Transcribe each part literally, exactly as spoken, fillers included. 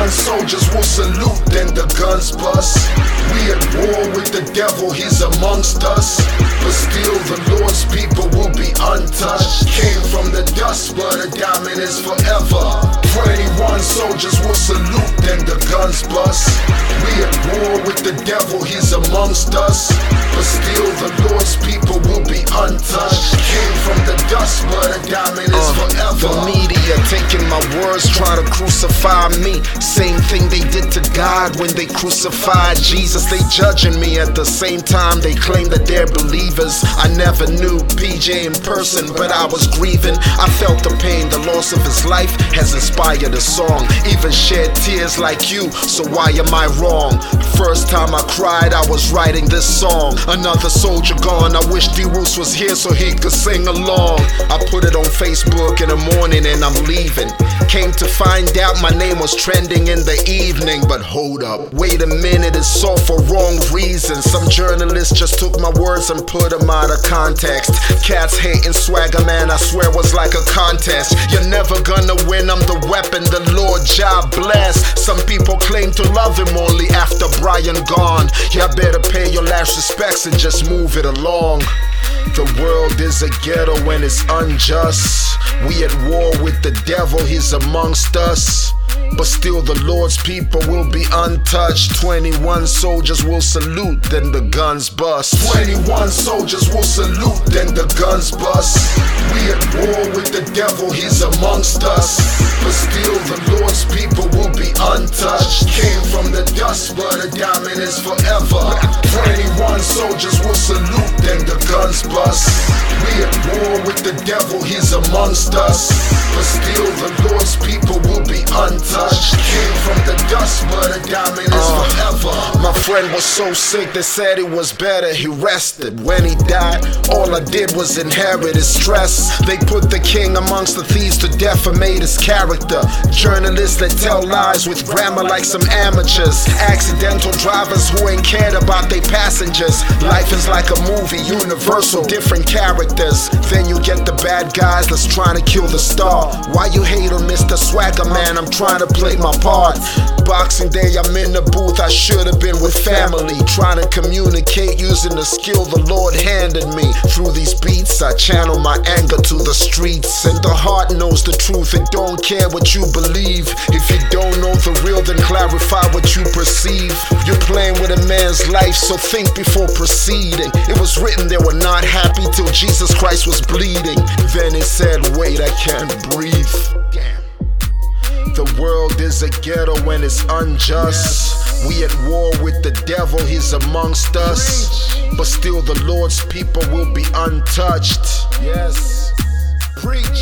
twenty-one soldiers will salute, then the guns bust. We at war with the devil, he's amongst us. But still the Lord's people will be untouched. Came from the dust, but a diamond is forever. twenty-one soldiers will salute, then the guns bust. We at war with the devil, he's amongst us. But still the Lord's people will be untouched. Came from the dust, but a diamond is uh, forever. The media taking my words, trying to crucify me. Same thing they did to God when they crucified Jesus. They judging me at the same time they claim that they're believers. I never knew P J in person, but I was grieving. I felt the pain, the loss of his life has inspired a song. Even shed tears like you, so why am I wrong? First time I cried, I was writing this song. Another soldier gone, I wish D-Roos was here so he could sing along. I put it on Facebook in the morning and I'm leaving. Came to find out my name was trending in the evening. But hold up, wait a minute, it's all for wrong reasons. Some journalists just took my words and put them out of context. Cats hating Swagger Man, I swear was like a contest. You're never gonna win, I'm the weapon the Lord Jah bless. Some people claim to love him only after Brian gone. Y'all better pay your last respects and just move it along. The world is a ghetto and it's unjust. We at war with the devil, he's amongst us. But still the Lord's people will be untouched. twenty-one soldiers will salute, then the guns bust. twenty-one soldiers will salute, then the guns bust. We at war with the devil, he's amongst us. But still the Lord's people will be untouched. Came from the dust, but a diamond is forever. twenty-one soldiers will salute, then the guns bust. We at war with the devil, he's amongst us. But still the Lord's people will be untouched. Came from the dust, but a diamond is uh, forever. My friend was so sick, they said it was better he rested. When he died, all I did was inherit his stress. They put the king amongst the thieves to defamate his character. Journalists that tell lies with grammar like some amateurs. Accidental drivers who ain't cared about their passengers. Life is like a movie, universal, different characters. Then you get the bad guys that's trying to kill the star. Why you hate on Mister Swagger Man? I'm trying to play my part. Boxing Day, I'm in the booth, I should have been with family. Trying to communicate using the skill the Lord handed me. Through these beats, I channel my anger to the streets. And the heart knows the truth, it don't care what you believe. If you don't know the real, then clarify what you perceive. You're playing with a man's life, so think before proceeding. It was written they were not happy till Jesus Christ was bleeding. Then he said, wait, I can't breathe. Damn. The world is a ghetto and it's unjust. We at war with the devil, he's amongst us. But still the Lord's people will be untouched. Yes, preach.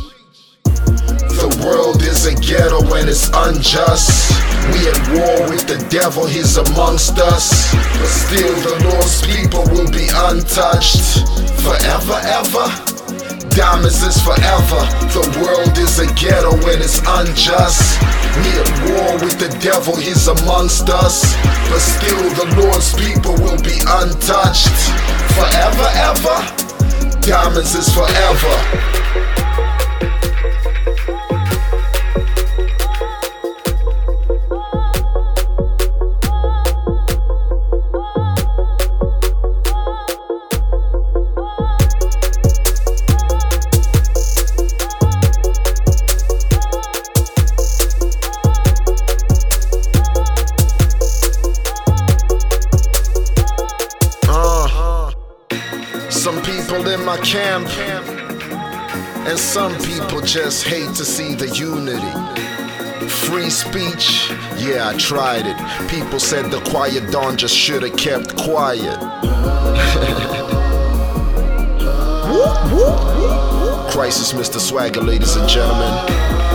The world is a ghetto and it's unjust. We at war with the devil, he's amongst us. But still the Lord's people will be untouched. Forever, ever. Diamonds is forever. The world is a ghetto and it's unjust. We at war with the devil, he's amongst us. But still the Lord's people will be untouched. Forever, ever. Diamonds is forever. Some people in my camp, and some people just hate to see the unity. Free speech, yeah, I tried it. People said the quiet dawn just should have kept quiet. Crisis, Mister Swagger, ladies and gentlemen.